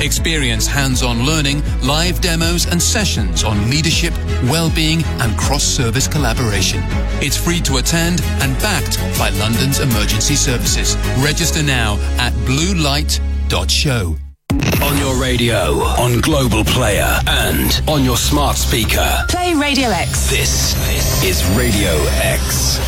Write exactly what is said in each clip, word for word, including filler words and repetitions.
Experience hands-on learning, live demos and sessions on leadership, well-being and cross-service collaboration. It's free to attend and backed by London's emergency services. Register now at blue light dot show. On your radio, on Global Player and on your smart speaker. Play Radio X. This is Radio X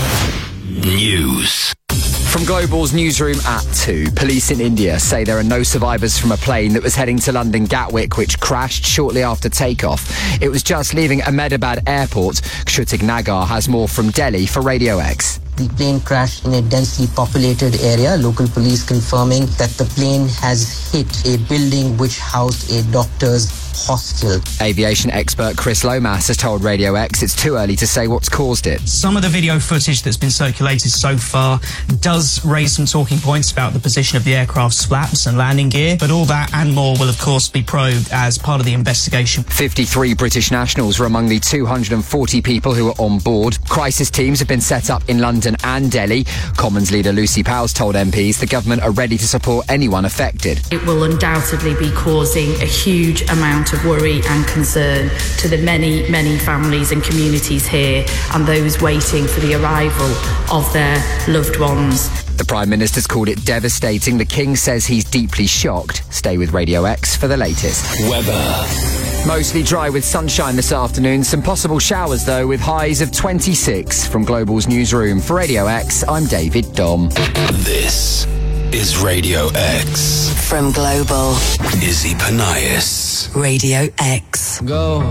News. From Global's newsroom at two, police in India say there are no survivors from a plane that was heading to London Gatwick, which crashed shortly after takeoff. It was just leaving Ahmedabad Airport. Kshittik Nagar has more from Delhi for Radio X. The plane crashed in a densely populated area. Local police confirming that the plane has hit a building which housed a doctor's hostel. Aviation expert Chris Lomas has told Radio X it's too early to say what's caused it. Some of the video footage that's been circulated so far does raise some talking points about the position of the aircraft's flaps and landing gear, but all that and more will of course be probed as part of the investigation. fifty-three British nationals were among the two hundred forty people who were on board. Crisis teams have been set up in London and Delhi. Commons leader Lucy Powles told M Ps the government are ready to support anyone affected. It will undoubtedly be causing a huge amount of worry and concern to the many, many families and communities here and those waiting for the arrival of their loved ones. The Prime Minister's called it devastating. The King says he's deeply shocked. Stay with Radio X for the latest. Weather. Mostly dry with sunshine this afternoon. Some possible showers, though, with highs of twenty-six. From Global's newsroom for Radio X, I'm David Dom. This is Radio X. From Global. Izzy Panias. Radio X. Go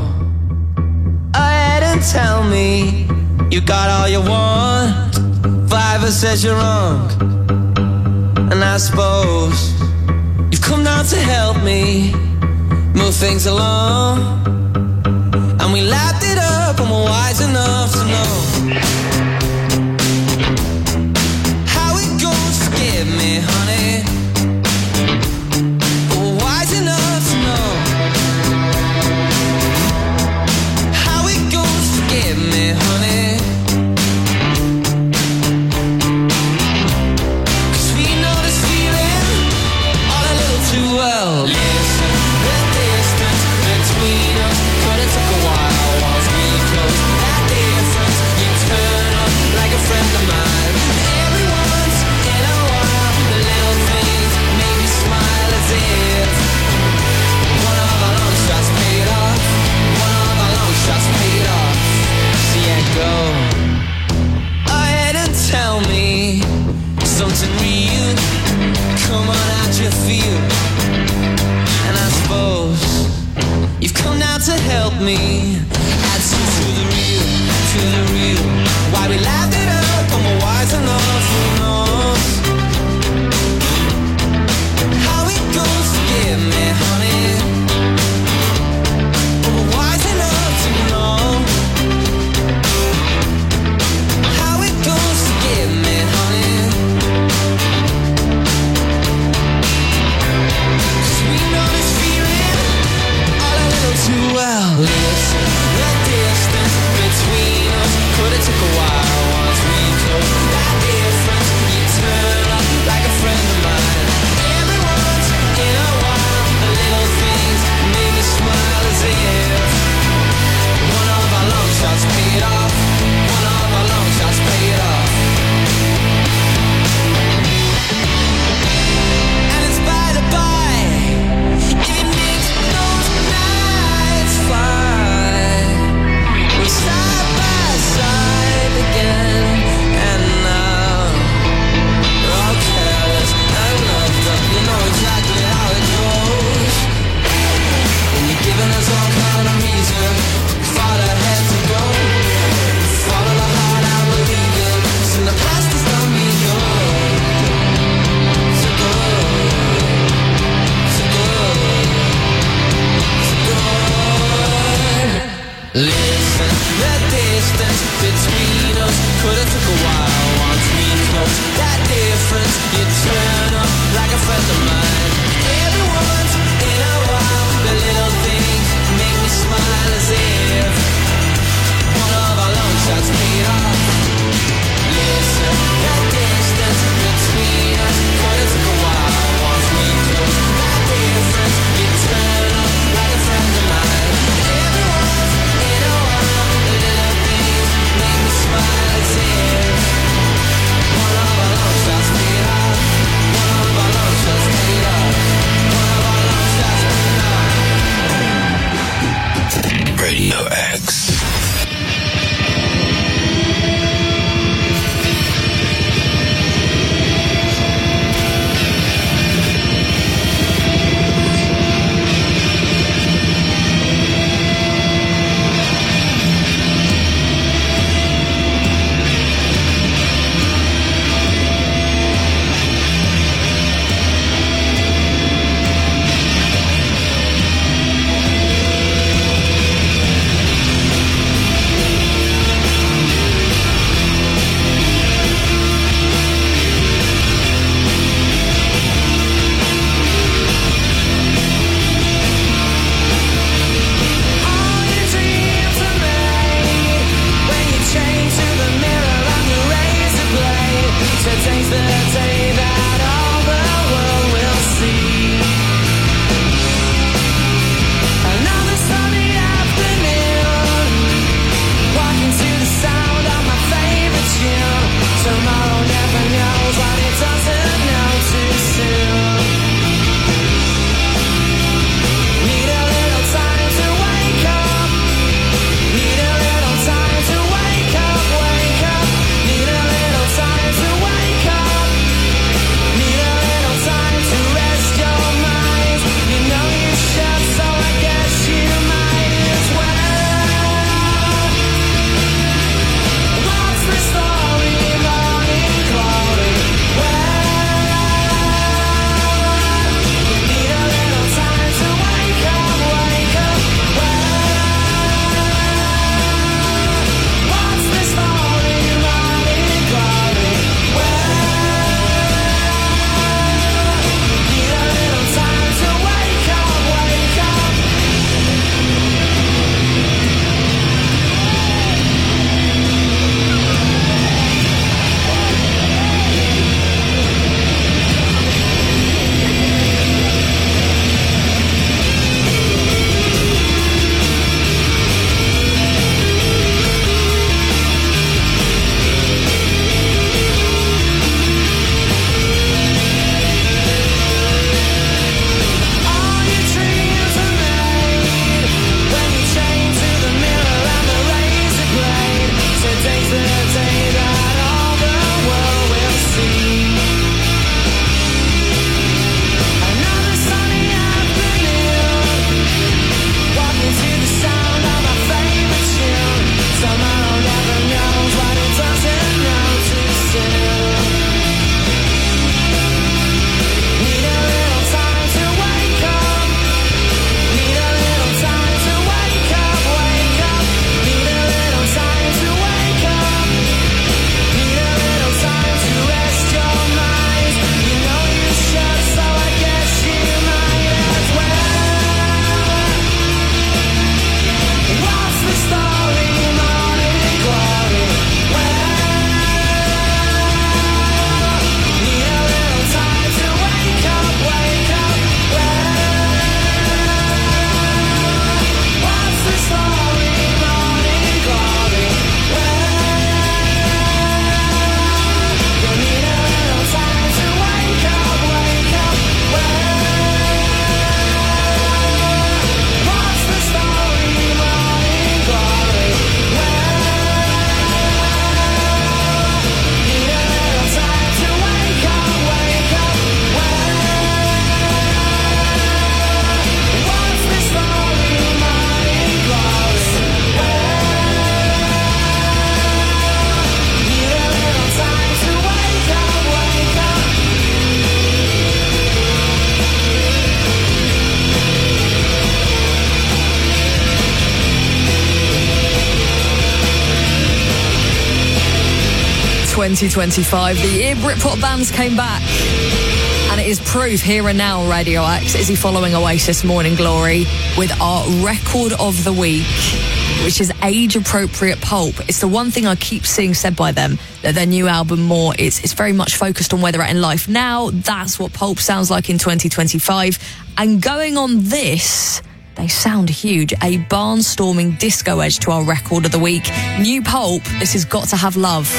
ahead and tell me you got all you want. Fiverr says you're wrong, and I suppose you've come down to help me move things along, and we lapped it up and we're wise enough to know how it goes. Forgive me, honey, we're wise enough to know how it goes. Forgive me, honey, cause we know this feeling all a little too well. Listen, the distance between us, but it took a while once we closed that difference. You turn up like a friend of mine. Every once in a while, the little things make me smile as if one of our long shots paid off. One of our long shots paid off. So yeah, go ahead and tell me something real. Come on out your field, and I suppose you've come down to help me add some to the real, to the real. Why we laughed it up and we're wise enough, who knows how it goes. Forgive me, honey, but we're wise enough to know how it goes. Forgive me, honey, cause we know this feeling all a little too well. Listen, the distance between us could have took a while once we closed that difference. You turn up like a friend of mine. Every once in a while, the little things make me smile as if one of our long shots paid off. One of our long shots paid off. And it's by the by, if it makes those nights fly, we're side by side again. And now we're all careless and loved up. You know exactly how it goes. And you're giving us all kind of reason far ahead to go. Follow the heart, I believe in. So the past is not me, yours. So go, so go, so go. Listen, the distance between us could have took a while once we closed that difference. You turn up like a friend of mine. Every once in a while, the little things make me smile as if one of our long shots paid off. Listen, the distance between us could have took a while once we closed that difference. You twenty twenty-five. The year Britpop bands came back. And it is proof here and now, Radio X, is he following Oasis Morning Glory with our record of the week, which is age-appropriate pulp. It's the one thing I keep seeing said by them, that their new album more, it's, it's very much focused on where they're at in life now. That's what pulp sounds like in twenty twenty-five. And going on this, they sound huge. A barnstorming disco edge to our record of the week. New pulp, this has Got to Have Love.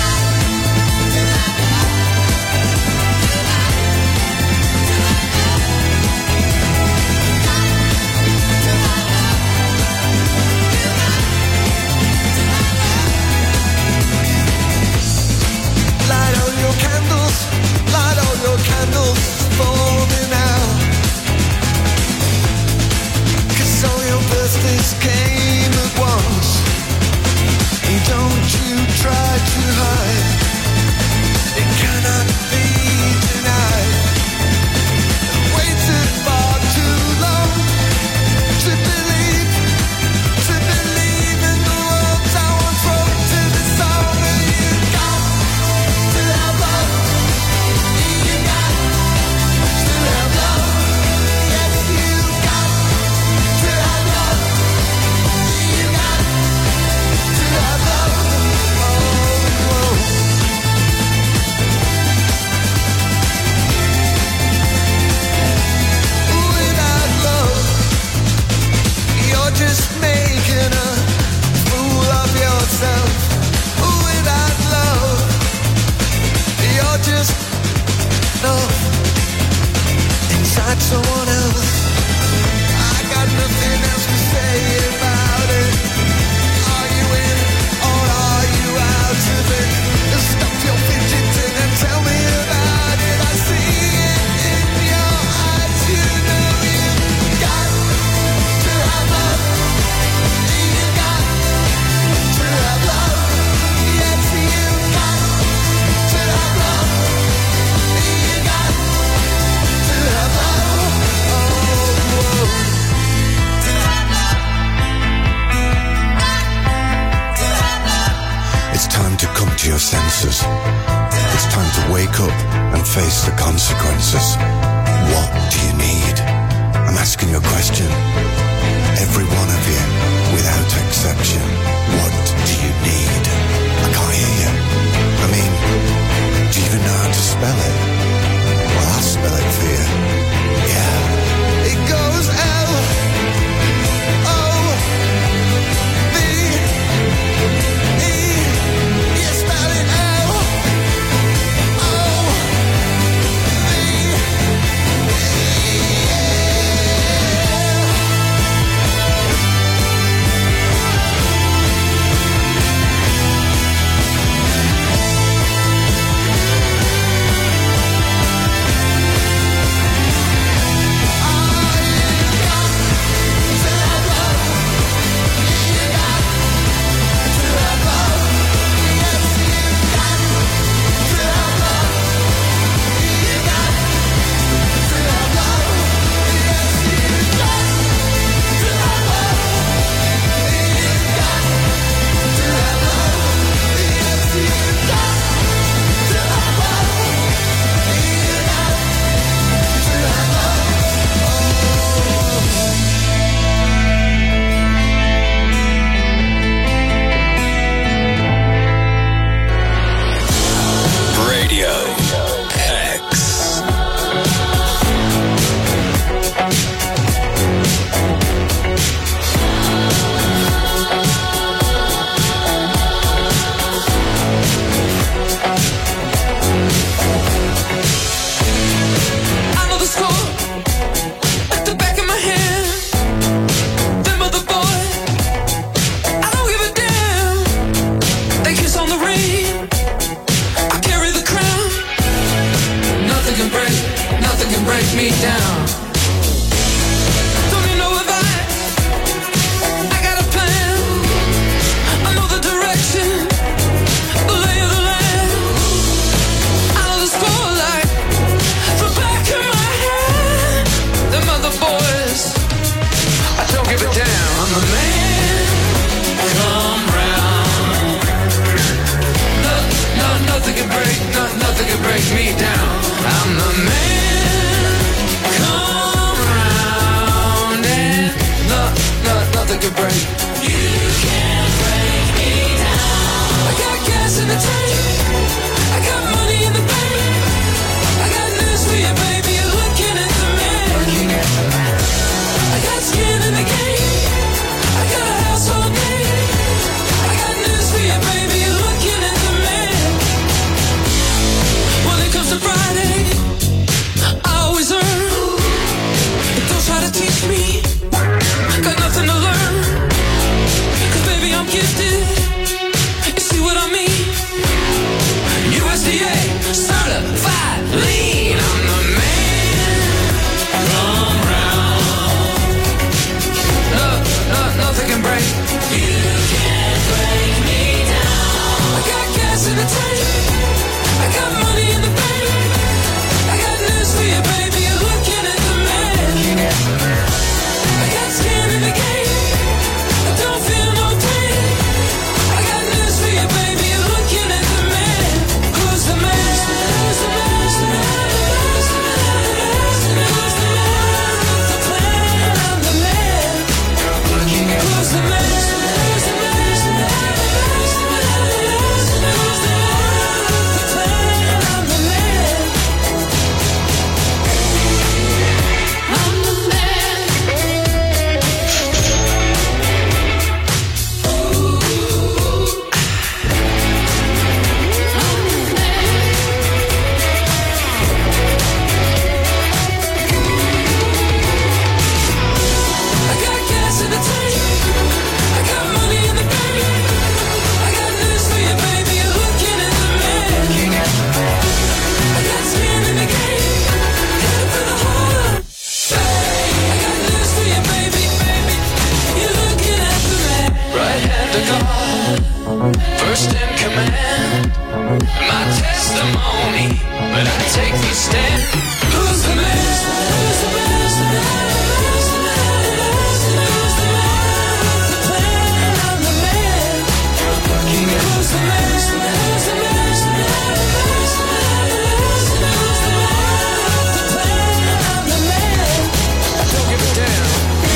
Came at once, and don't you try to hide. It cannot be denied. I waited far too long to believe, to believe in the words I once wrote to the song. And you got to have love. You got to have love. Yes, you got to have love. Just making a fool of yourself. Without love, you're just love inside someone else. I got nothing else to say about it. Are you in or are you out of it? Stop your fidgeting and tell me about it. I see it in your eyes. You know you got to have love. To your senses. It's time to wake up and face the consequences. What do you need? I'm asking you a question. Every one of you, without exception. What do you need? I can't hear you. I mean, do you even know how to spell it? Well, I'll spell it for you. Yeah. It goes L O V E. Yeah. my testimony, but I take these steps. Who's the man? Who's the man? Who's the man? Who's the man? Who's the man? The plan, I'm the man. Who's the man? Who's the man? Who's the man? Who's the man? Who's the man? The plan, I'm the man. Don't give a damn.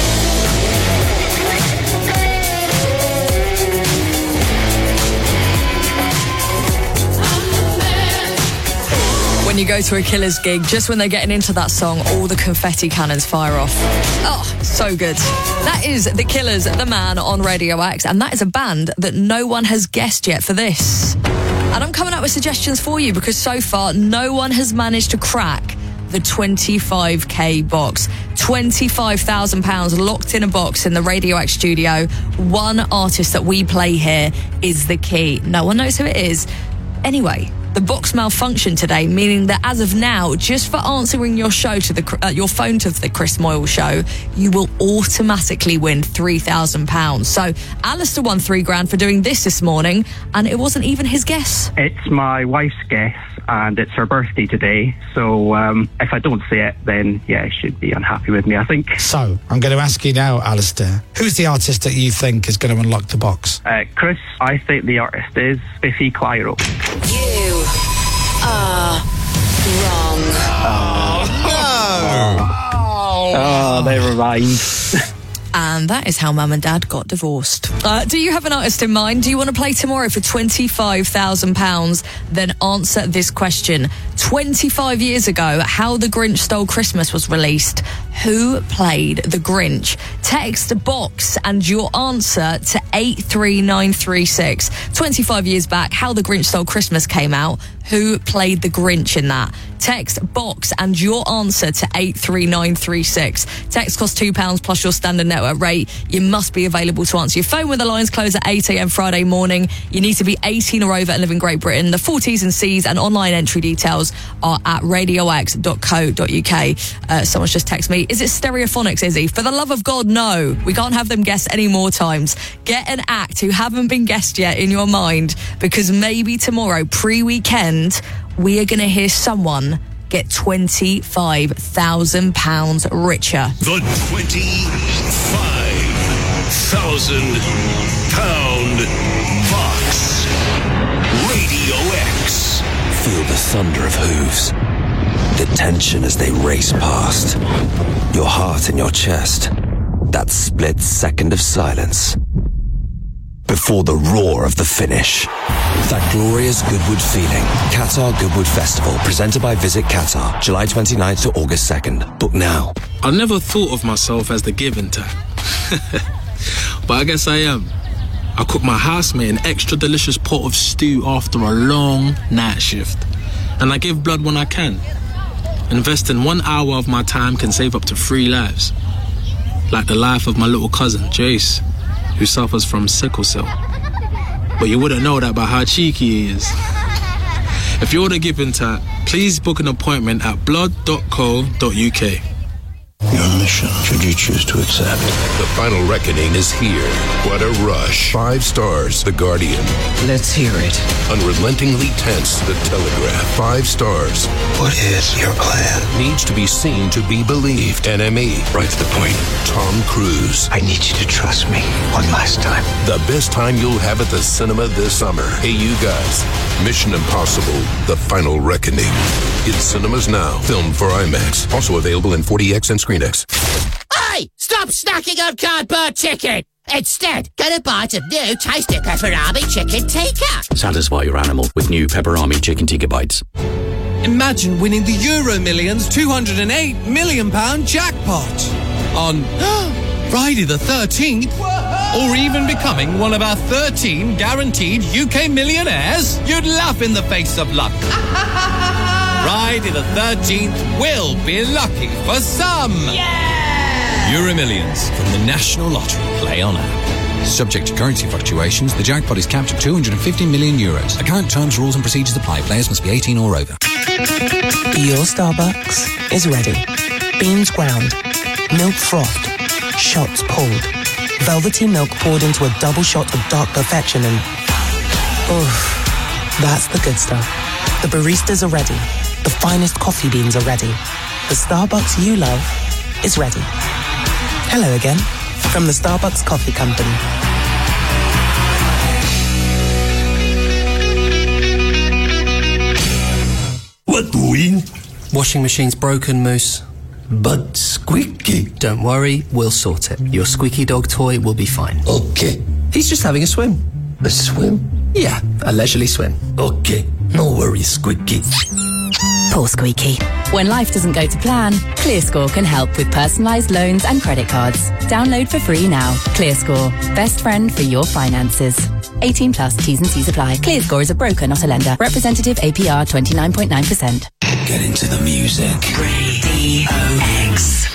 When you go to a Killers gig, just when they're getting into that song, all the confetti cannons fire off. Oh, so good. That is The Killers, The Man on Radio X, and that is a band that no one has guessed yet for this. And I'm coming up with suggestions for you because so far no one has managed to crack the twenty-five K box. twenty-five thousand pounds locked in a box in the Radio X studio. One artist that we play here is the key. No one knows who it is. Anyway, the box malfunctioned today, meaning that as of now, just for answering your show to the uh, your phone to the Chris Moyle show, you will automatically win three thousand pounds. So Alistair won three grand for doing this this morning, and it wasn't even his guess. It's my wife's guess, and it's her birthday today. So um, if I don't say it, then yeah, she should be unhappy with me, I think. So I'm going to ask you now, Alistair, who's the artist that you think is going to unlock the box? Uh, Chris, I think the artist is Biffy Clyro. You are wrong. Oh, no! Oh, oh never mind. And that is how Mum and Dad got divorced. Uh, do you have an artist in mind? Do you want to play tomorrow for twenty-five thousand pounds? Then answer this question. twenty-five years ago, How the Grinch Stole Christmas was released. Who played the Grinch? Text box and your answer to eight three nine three six. twenty-five years back, How the Grinch Stole Christmas came out. Who played the Grinch in that? Text box and your answer to eight three nine three six. Text costs two pounds plus your standard network rate. You must be available to answer your phone when the lines close at eight a.m. Friday morning. You need to be eighteen or over and live in Great Britain. The full T's and C's and online entry details are at radio x dot co dot uk. Uh, someone's just texted me, is it Stereophonics, Izzy? For the love of God, no. We can't have them guess any more times. Get an act who haven't been guessed yet in your mind, because maybe tomorrow, pre-weekend, we are going to hear someone get twenty-five thousand pounds richer. The twenty-five thousand pound box. Radio X. Feel the thunder of hooves. The tension as they race past. Your heart in your chest. That split second of silence. Before the roar of the finish. That glorious Goodwood feeling. Qatar Goodwood Festival, presented by Visit Qatar, July twenty-ninth to August second. Book now. I never thought of myself as the giving type. But I guess I am. I cook my housemate an extra delicious pot of stew after a long night shift. And I give blood when I can. Investing one hour of my time can save up to three lives. Like the life of my little cousin, Jace, who suffers from sickle cell. But you wouldn't know that by how cheeky he is. If you're the giving type, please book an appointment at blood dot co dot uk. Your mission, should you choose to accept. The final reckoning is here. What a rush. Five stars, The Guardian. Let's hear it. Unrelentingly tense, The Telegraph. Five stars. What is your plan? Needs to be seen to be believed. N M E. Right to the point. Tom Cruise. I need you to trust me one last time. The best time you'll have at the cinema this summer. Hey, you guys. Mission Impossible, The Final Reckoning. In cinemas now. Filmed for IMAX. Also available in forty X and ScreenX. Hey! Stop snacking on cardboard chicken! Instead, get a bite of new tasty pepperami chicken tikka. Satisfy your animal with new pepperami chicken tikka bites. Imagine winning the Euro Millions two hundred eight million pound jackpot on Friday the thirteenth, or even becoming one of our thirteen guaranteed U K millionaires. You'd laugh in the face of luck. Friday the thirteenth will be lucky for some. Yeah! Euro Millions from the National Lottery. Play on app. Subject to currency fluctuations, the jackpot is capped at two hundred fifty million euros. Account terms, rules and procedures apply. Players must be eighteen or over. Your Starbucks is ready. Beans ground, milk frothed, shots pulled, velvety milk poured into a double shot of dark perfection, and oof, That's the good stuff. The baristas are ready. The finest coffee beans are ready. The Starbucks you love is ready. Hello again from the Starbucks Coffee Company. What doing? Washing machine's broken, Moose. But Squeaky. Don't worry, we'll sort it. Your squeaky dog toy will be fine. Okay. He's just having a swim. A swim? Yeah, a leisurely swim. Okay, no worries, Squeaky. Poor Squeaky. When life doesn't go to plan, ClearScore can help with personalised loans and credit cards. Download for free now. ClearScore. Best friend for your finances. eighteen plus, T's and C's apply. ClearScore is a broker, not a lender. Representative A P R twenty-nine point nine percent. Get into the music. Radio X.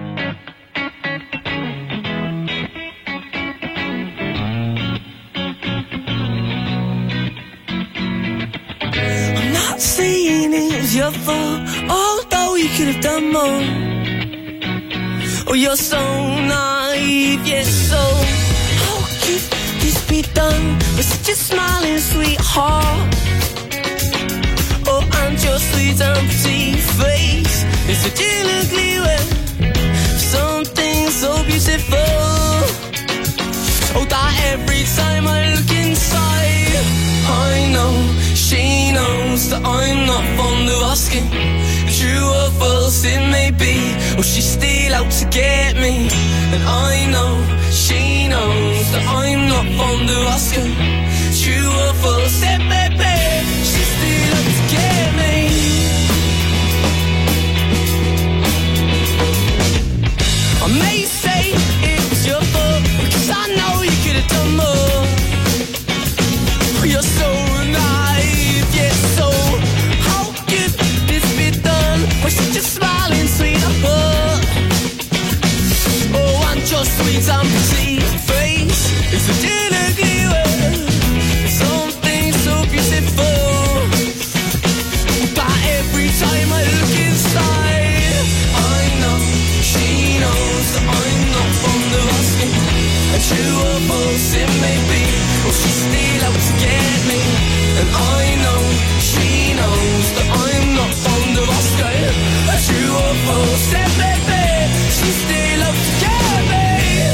I'm not saying it was your fault, although you could have done more. Oh, you're so naive, yes, so how could this be done with such a smiling sweetheart? Oh, and your sweet and pretty face is such an ugly way. Something so beautiful. Oh, that every time I look inside, I know she knows that I'm not fond of asking. True or false it may be, or she's still out to get me. And I know she knows that I'm not fond of asking. True or false it may be, she's still out to get me. I may say it's your fault, because I know you could have done more. You're so naive, yes, so how could this be done with such a smiling sweetheart? Oh, and your sweet and pretty face is a ugly way. Something so beautiful. But every time I look inside, I know she knows that I'm not fond of asking. And true or false it may be, or she's still out to get me. And I know she knows that I'm not fond of asking. And true or false it may be, she's still out to get me.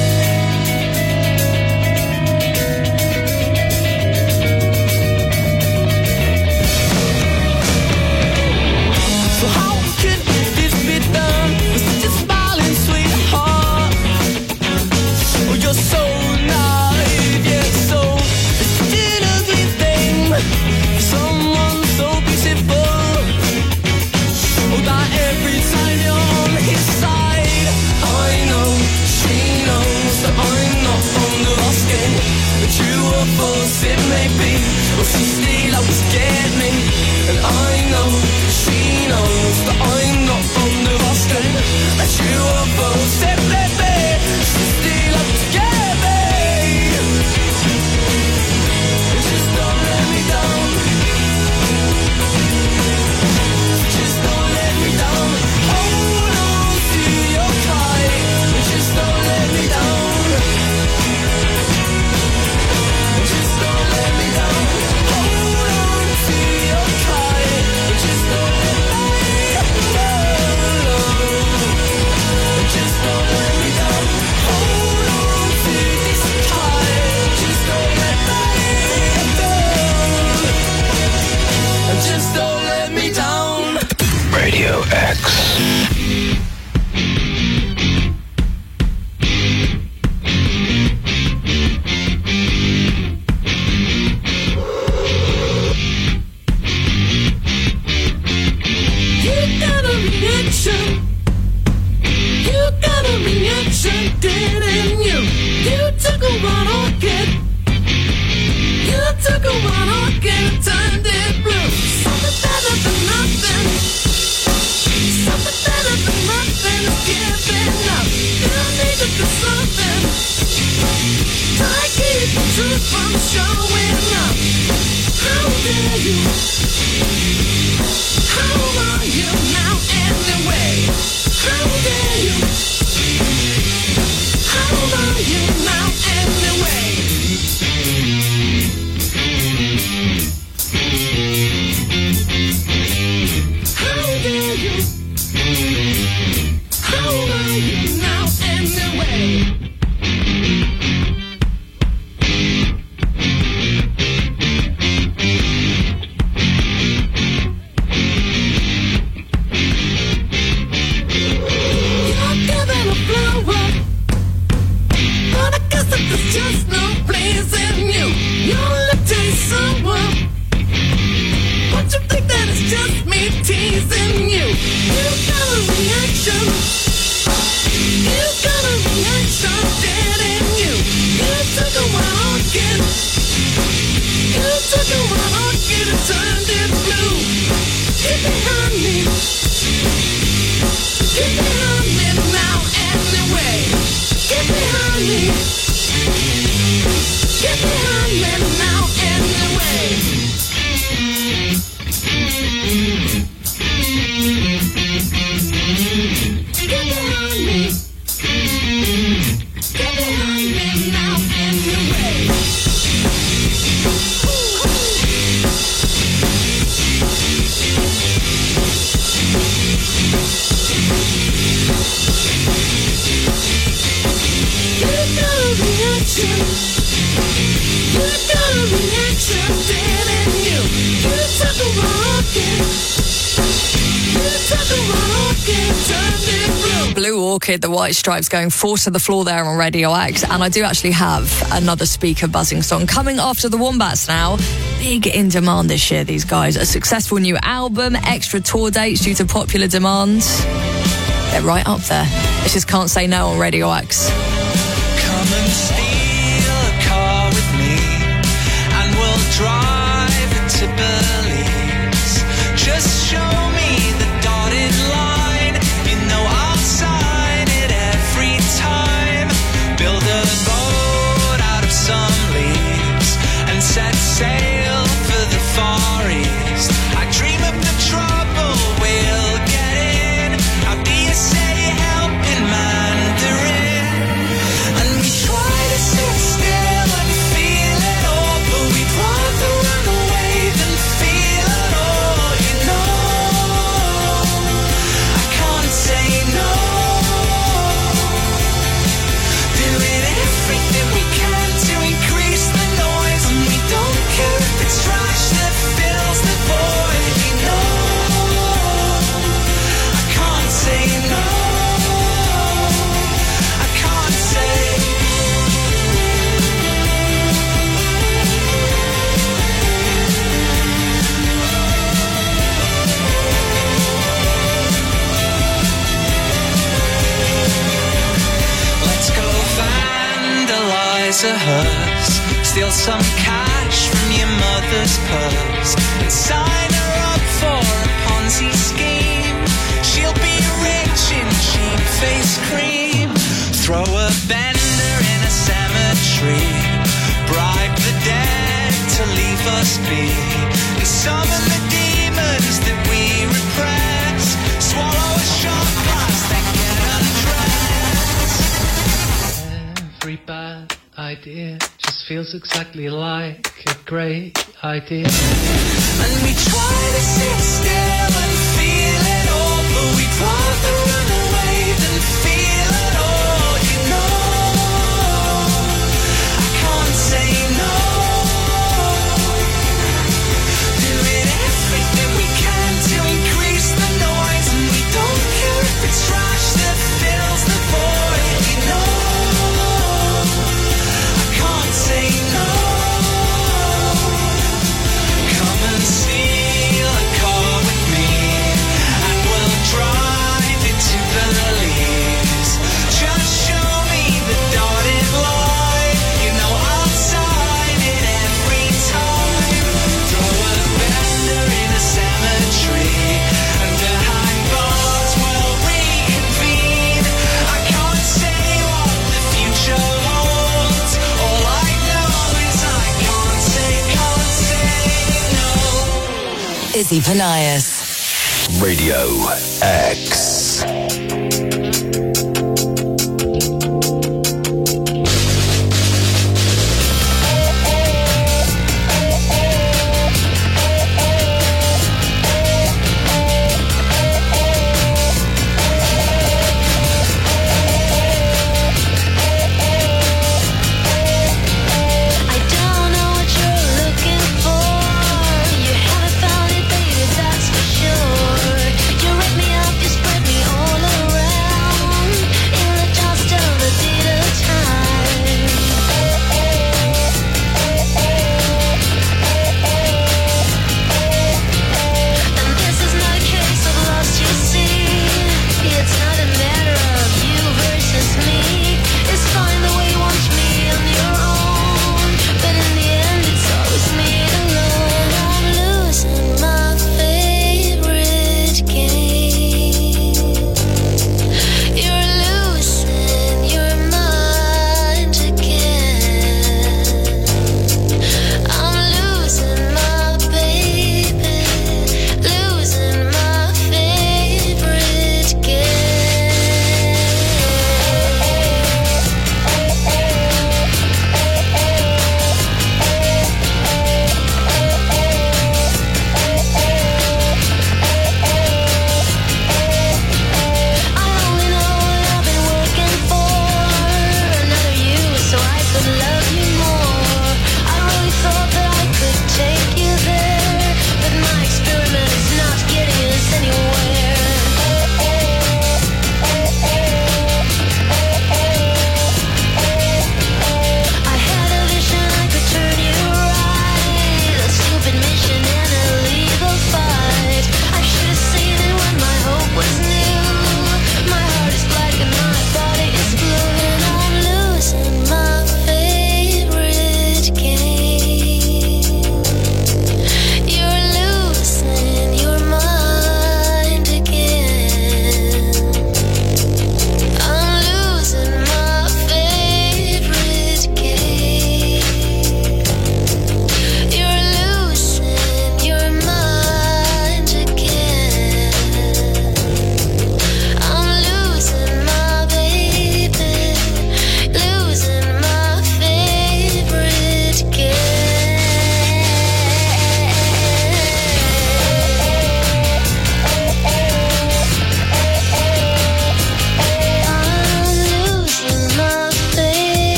So how could this be done with such a smiling sweetheart? Oh, you're so naive, yeah, so it's an ugly thing. Someone so beautiful. Oh, that every time you're on his side, I know she knows that I'm not fond of asking. But true or false it may be, or she's still out to get me. And I know she knows that I'm not fond of asking. But true or false it may be, she's still out to get me. Just don't let me down. Just don't let me down. Hold on to your kite. Just don't let me down. Just don't let me down. Hold on to your kite. Just don't let me down. Just don't let me down. Hold on to this kite. Just don't let me down. Just don't let me down. Radio X. You got a reaction. You got a reaction, didn't you? You took a one orchid. You took a one orchid and turned it blue. Something better than nothing. Something better than nothing is giving up. You need to do something. Try to keep the truth from showing up. How dare you? How are you now anyway? How dare you? How are you now anyway? behind me. Get behind me now anyway. Get behind me. Get behind me now anyway. You got a reaction. You got a reaction, didn't you? You took a rocket. You took a rocket, turned it blue. Blue Orchid, the White Stripes, going four to the floor there on Radio X. And I do actually have another speaker buzzing song coming after the Wombats now. Big in demand this year, these guys. A successful new album, extra tour dates due to popular demand. They're right up there. This is Can't Say No on Radio X. Come and steal a car with me, and we'll drive it to Belize. Just show me the dotted line. You know I'll sign it every time. Build a boat out of some leaves and set sail for the Far East. I dream of the trouble we'll get in. How do you say help in Mandarin? And we try to sit still and feel it all, but we'd rather run away than feel it all, you know. I can't say no. Doing everything we can to increase the noise, and we don't care if it's trash that fills the void, you know. I can't say no. I can't say. Let's go vandalize a hearse, steal some cash from your mother's purse, and sign her up for a Ponzi scheme. She'll be rich in cheap face cream. Throw a bender in a cemetery, bribe the dead to leave us be, and summon the demons that we repress. Swallow a shot glass, then get undressed. Every bad idea just feels exactly like a great idea. And we try to sit still and feel it all, but we'd rather run away than feel it all, you know. I can't say no. Doing everything we can to increase the noise, and we don't care if it's trash that fills the void, you know. I can't say no. Come and steal a car with me, and we'll drive it to Belize. Just show me the dotted line. You know I'll sign it every time. Throw a bender in a cemetery, and behind bars we'll reconvene. I can't say what the future holds. All I know is I can't say, can't say no. Izzy Panias. Radio X. I don't know what you're looking for. You haven't found it, baby, that's for sure. You rip me up, you spread me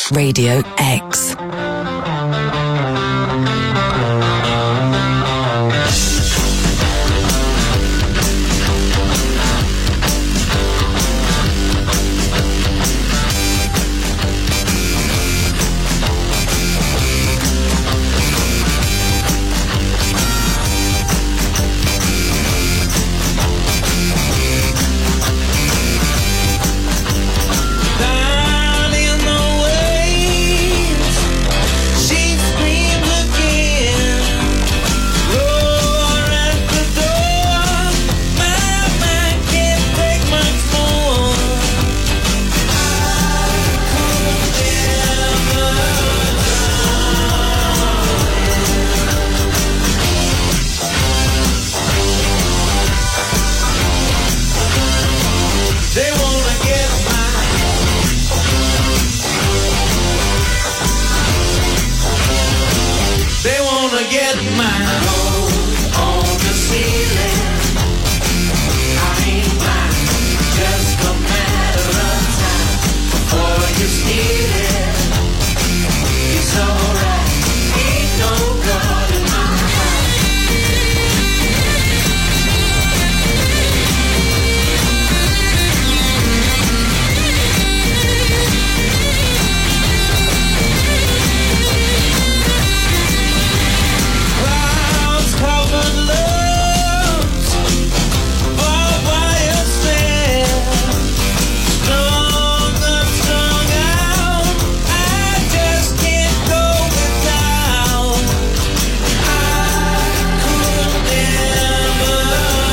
Radio X. Down in the waves, she screams again. Roar at the door, my mind can't take much more. I could never drown. They wanna get They wanna get mine. Gold on the ceiling. I ain't mine. Just a matter of time before you steal it. It's alright. Ain't no God in my Clouds covered loves, barbed wire stand, strung up, strung out. I just can't go without. I could never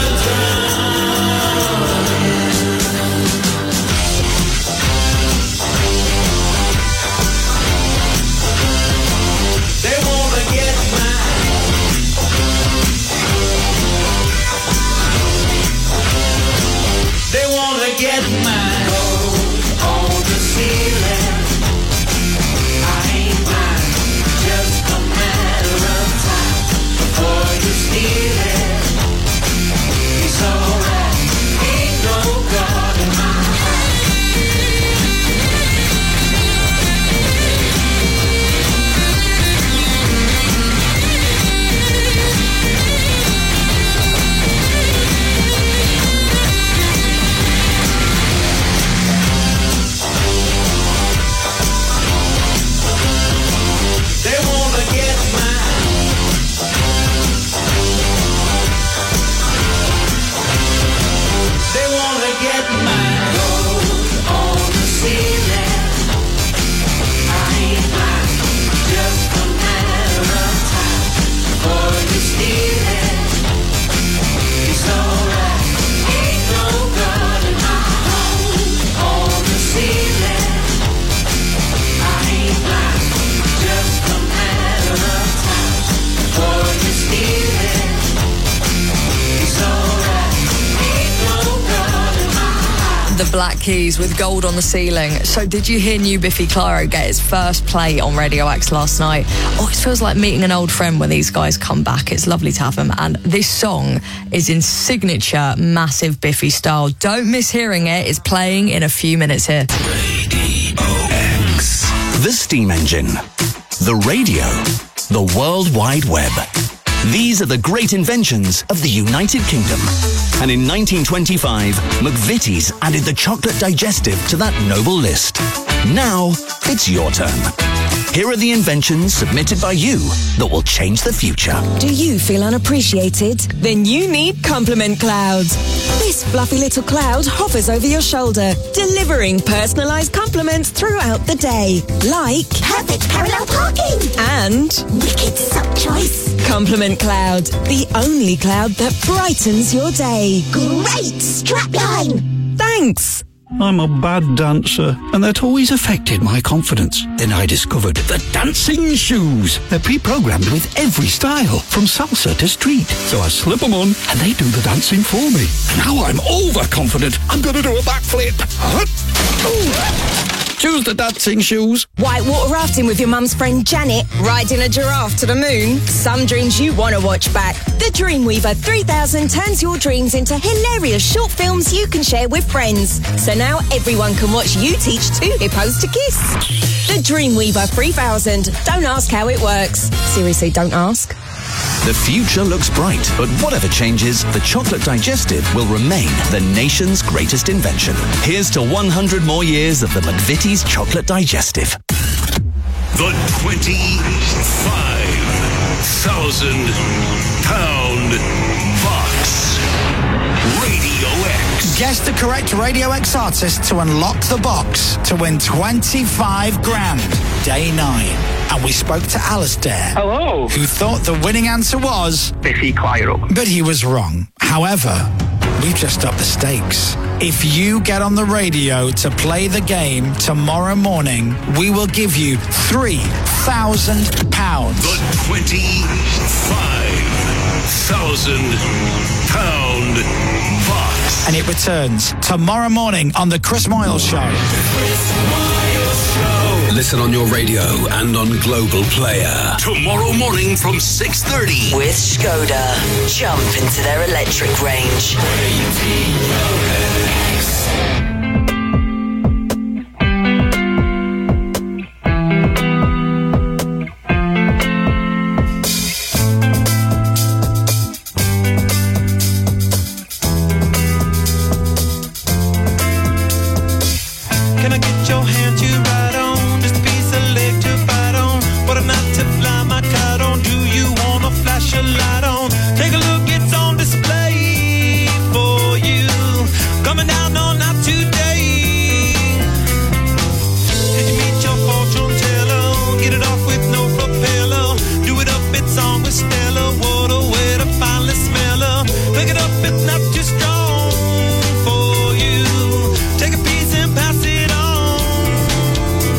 drown. They wanna get mine. They wanna get mine. Gold on the ceiling. I ain't mine. Just a matter of time before you steal it. It's alright. Ain't no God in my They wanna get mine. They wanna get mine. Gold on the ceiling. I ain't mine. Just a matter of time before you steal it. It's alright. Ain't no God in my home on the ceiling. I ain't mine. Just a matter of time before you steal it. It's alright. Ain't no God in my heart. The Black Keys with Gold on the Ceiling. So did you hear new Biffy Clyro get his first play on Radio X last night? Oh, it feels like meeting an old friend when these guys come back. It's lovely to have them. And this song is in signature massive Biffy style. Don't miss hearing it. It's playing in a few minutes here. X. The steam engine. The radio. The World Wide Web. These are the great inventions of the United Kingdom. And in nineteen twenty-five, McVitie's added the chocolate digestive to that noble list. Now, it's your turn. Here are the inventions submitted by you that will change the future. Do you feel unappreciated? Then you need Compliment Cloud. This fluffy little cloud hovers over your shoulder, delivering personalised compliments throughout the day. Like perfect parallel parking and wicked sup choice. Compliment Cloud, the only cloud that brightens your day. Great strapline. Thanks. I'm a bad dancer, and that always affected my confidence. Then I discovered the dancing shoes. They're pre-programmed with every style, from salsa to street. So I slip them on, and they do the dancing for me. Now I'm overconfident. I'm going to do a backflip. choose the dancing shoes. Whitewater rafting with your mum's friend Janet, riding a giraffe to the moon. Some dreams you want to watch back. The Dreamweaver three thousand turns your dreams into hilarious short films you can share with friends. So now everyone can watch you teach two hippos to kiss. The Dreamweaver three thousand. Don't ask how it works. Seriously, don't ask. The future looks bright, but whatever changes, the chocolate digestive will remain the nation's greatest invention. Here's to one hundred more years of the McVitie's chocolate digestive. The twenty-five thousand pound box. Radio X. Guess the correct Radio X artist to unlock the box to win twenty-five grand. Day nine. And we spoke to Alistair. Hello. Who thought the winning answer was Biffy Clyro. But he was wrong. However, we've just upped the stakes. If you get on the radio to play the game tomorrow morning, we will give you three thousand pounds. The twenty-five thousand pound box. And it returns tomorrow morning on The Chris Moyle Show. Chris Moyle Show. Listen on your radio and on Global Player. Tomorrow morning from six thirty. With Skoda. Jump into their electric range. Radio X. Can I get your hand to ride on? Just a piece of leg to bite on. What a night to fly my kite on. Do you wanna flash a light on? Take a look, it's on display for you. Coming down all night today. Did you meet your fortune teller? Get it off with no propeller. Do it up, it's on with Stella. What a way to finally smell her. Pick it up, it's not too strong for you. Take a piece and pass it on.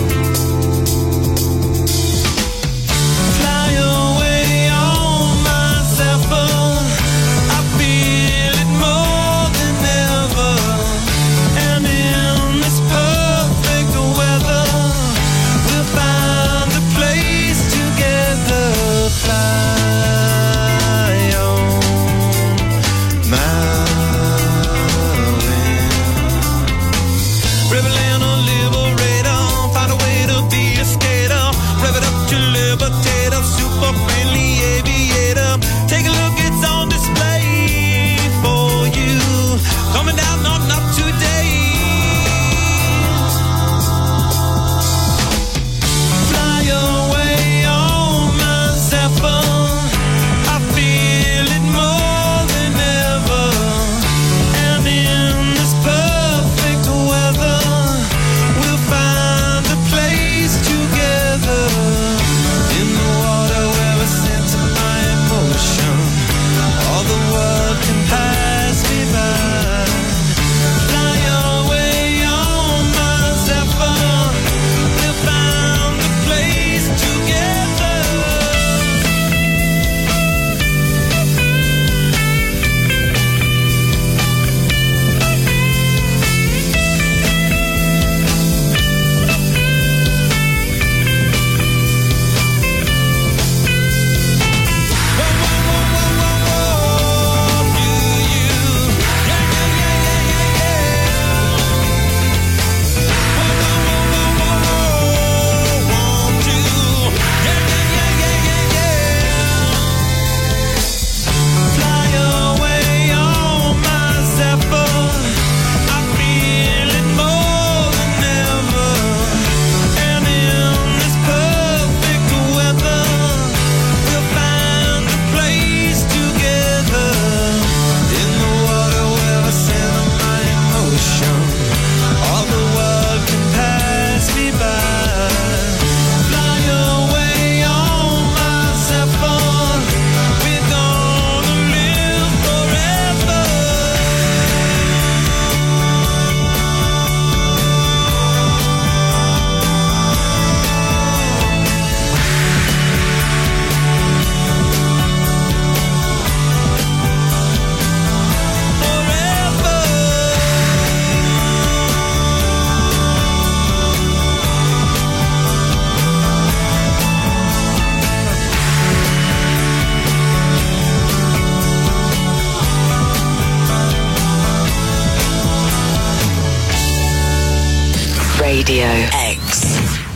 Radio X.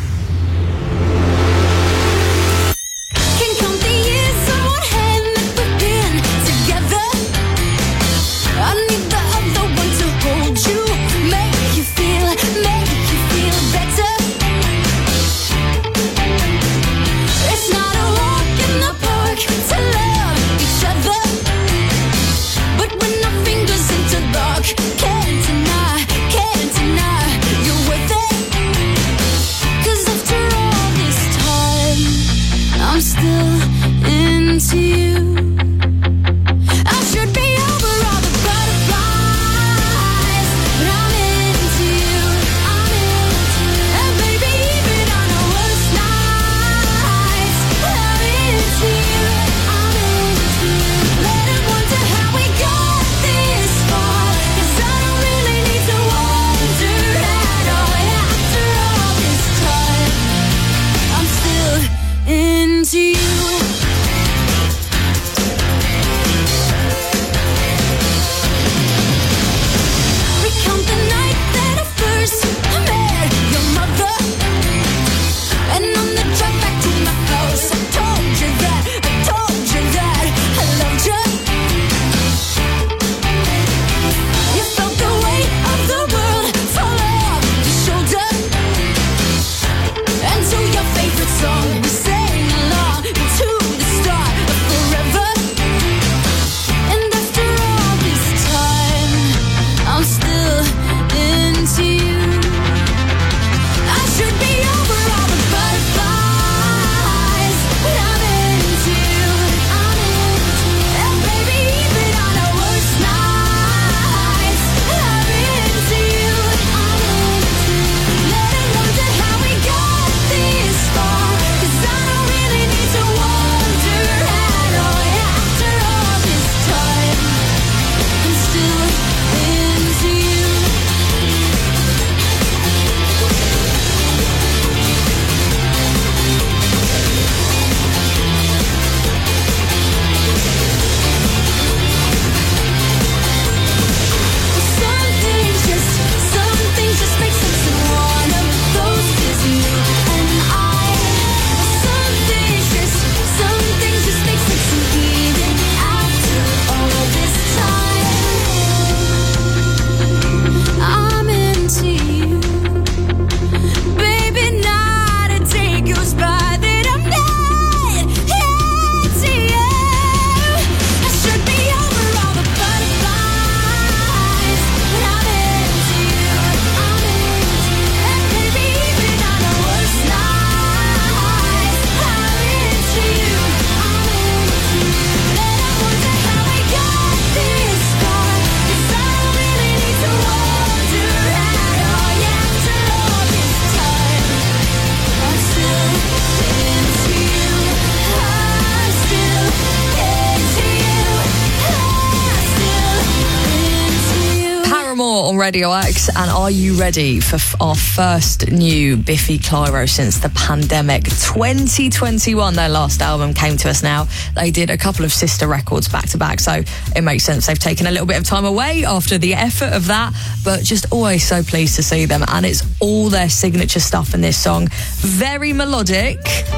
Radio X, and are you ready for f- our first new Biffy Clyro since the pandemic? twenty twenty-one, their last album came to us now. They did a couple of sister records back to back, so it makes sense they've taken a little bit of time away after the effort of that, but just always so pleased to see them, and it's all their signature stuff in this song. Very melodic,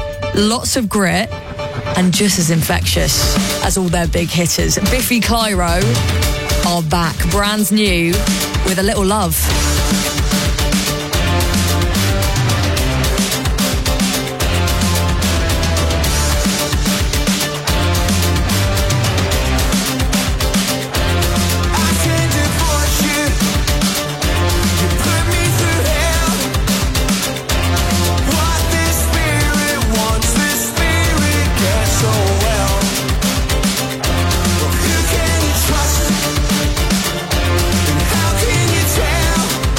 lots of grit, and just as infectious as all their big hitters. Biffy Clyro are back, brand new, with a little love. How can you tell?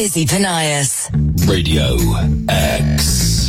Izzy Panias. Radio X.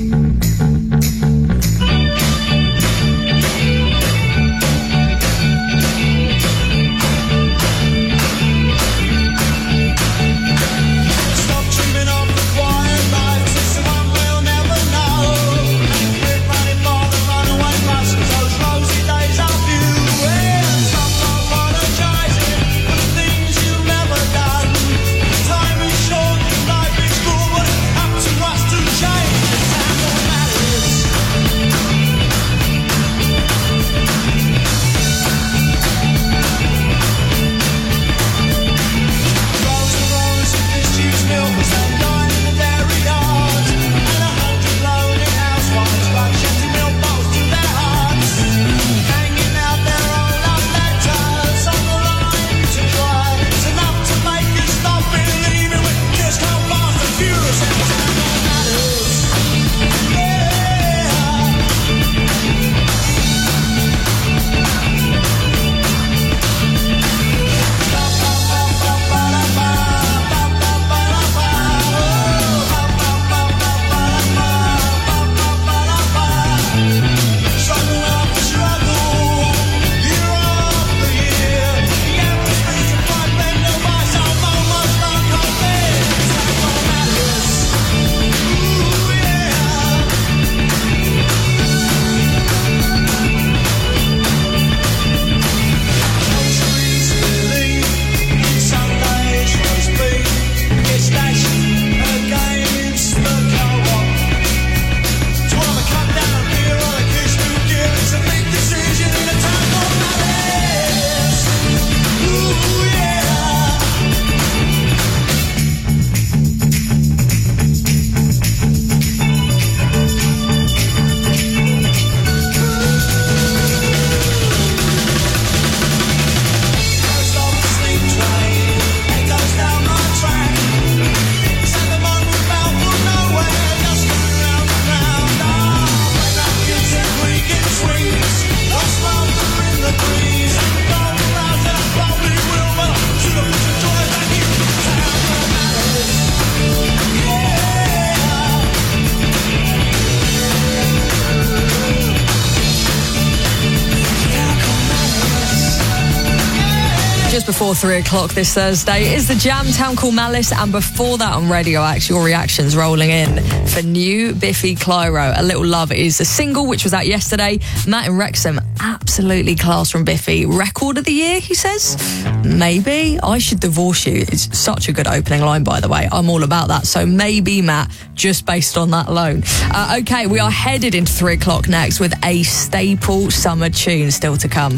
Before three o'clock this Thursday is the Jam Town Call Malice, and before that on Radio X, your reactions rolling in for new Biffy Clyro. A Little Love is a single which was out yesterday. Matt in Wrexham, absolutely class from Biffy. Record of the year, he says? Maybe. I Should Divorce You. It's such a good opening line, by the way. I'm all about that. So maybe, Matt, just based on that alone. Uh, okay, we are headed into three o'clock next with a staple summer tune still to come.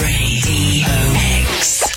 Radio X.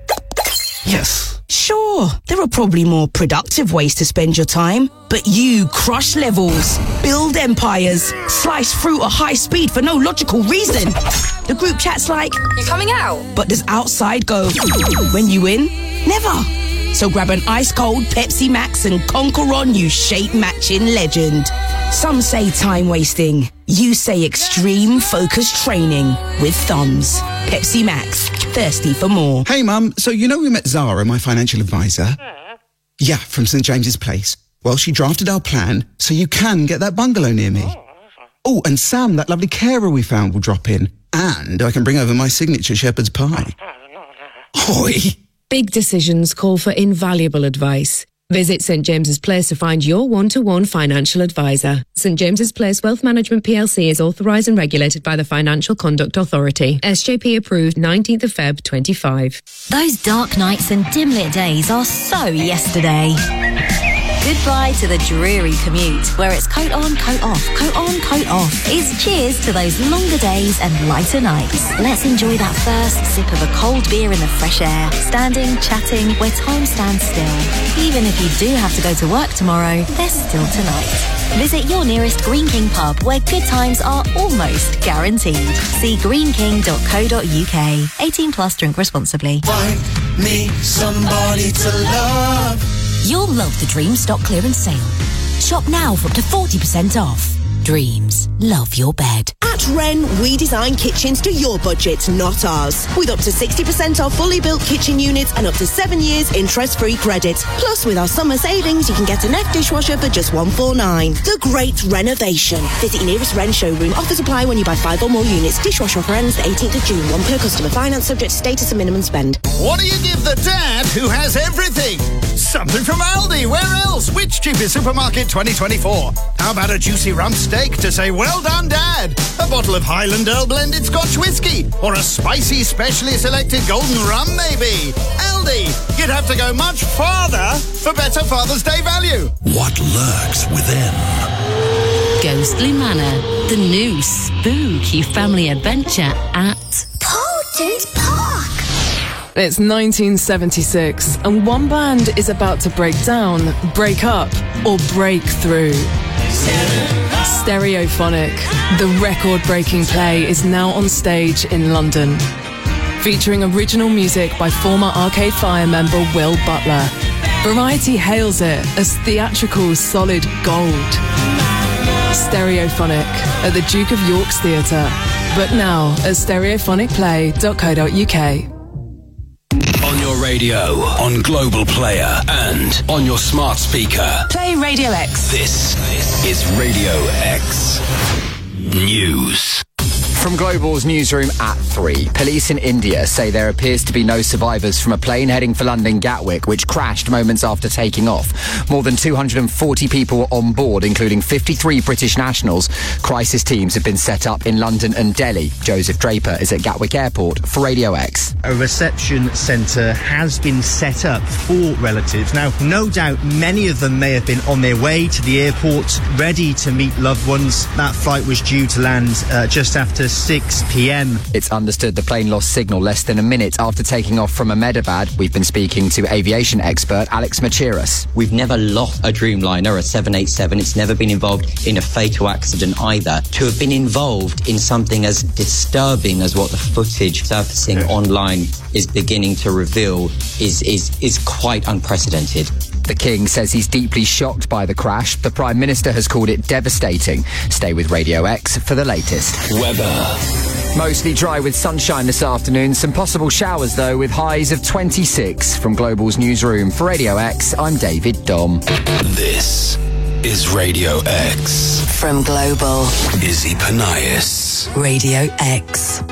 Yes. Sure, there are probably more productive ways to spend your time, but you crush levels, build empires, slice fruit at high speed for no logical reason. The group chat's like, "You coming out?" But does outside go, "When you win? Never." So grab an ice-cold Pepsi Max and conquer on, you shape-matching legend. Some say time wasting. You say extreme focus training with thumbs. Pepsi Max. Thirsty for more. Hey, Mum. So you know we met Zara, my financial advisor? Yeah, from St James's Place. Well, she drafted our plan so you can get that bungalow near me. Oh, and Sam, that lovely carer we found, will drop in. And I can bring over my signature shepherd's pie. Oi! Big decisions call for invaluable advice. Visit St James's Place to find your one-to-one financial advisor. St James's Place Wealth Management P L C is authorised and regulated by the Financial Conduct Authority. S J P approved nineteenth of February twenty-five. Those dark nights and dim-lit days are so yesterday. Goodbye to the dreary commute, where it's coat on, coat off, coat on, coat off. It's cheers to those longer days and lighter nights. Let's enjoy that first sip of a cold beer in the fresh air, standing, chatting, where time stands still. Even if you do have to go to work tomorrow, there's still tonight. Visit your nearest Green King pub, where good times are almost guaranteed. See green king dot co dot uk. eighteen plus, drink responsibly. Find me somebody to love. You'll love the Dreams stock clearance sale. Shop now for up to forty percent off. Dreams, love your bed. At At Wren, we design kitchens to your budget, not ours. With up to sixty percent off fully built kitchen units and up to seven years interest-free credit. Plus, with our summer savings, you can get an F dishwasher for just one hundred forty-nine dollars. The Great Renovation. Visit your nearest Wren showroom. Offers apply when you buy five or more units. Dishwasher offer ends the eighteenth of June. One per customer. Finance subject to status and minimum spend. What do you give the dad who has everything? Something from Aldi. Where else? Which cheapest supermarket twenty twenty-four? How about a juicy rump steak to say, well done, Dad? A bottle of Highland Earl blended Scotch whiskey? Or a spicy, specially selected golden rum, maybe? Aldi. You'd have to go much farther for better Father's Day value. What lurks within? Ghostly Manor, the new spooky family adventure at Potent Park. It's nineteen seventy-six, and one band is about to break down, break up, or break through. Stereophonic, the record-breaking play, is now on stage in London. Featuring original music by former Arcade Fire member Will Butler. Variety hails it as theatrical solid gold. Stereophonic at the Duke of York's Theatre, but now at stereophonic play dot co dot uk. On your radio, on Global Player, and on your smart speaker. Play Radio X. This is Radio X News. From Global's newsroom at three, police in India say there appears to be no survivors from a plane heading for London Gatwick, which crashed moments after taking off. More than two hundred forty people were on board, including fifty-three British nationals. Crisis teams have been set up in London and Delhi. Joseph Draper is at Gatwick Airport for Radio X. A reception centre has been set up for relatives. Now, no doubt many of them may have been on their way to the airport, ready to meet loved ones. That flight was due to land uh, just after six p.m. It's understood the plane lost signal less than a minute after taking off from Ahmedabad. We've been speaking to aviation expert Alex Machiras. We've never lost a Dreamliner, a seven eighty-seven. It's never been involved in a fatal accident either. To have been involved in something as disturbing as what the footage surfacing online is beginning to reveal is, is, is quite unprecedented. The King says he's deeply shocked by the crash. The Prime Minister has called it devastating. Stay with Radio X for the latest. Weather. Mostly dry with sunshine this afternoon. Some possible showers, though, with highs of twenty-six. From Global's newsroom for Radio X, I'm David Dom. This is Radio X. From Global. Izzy Panias. Radio X.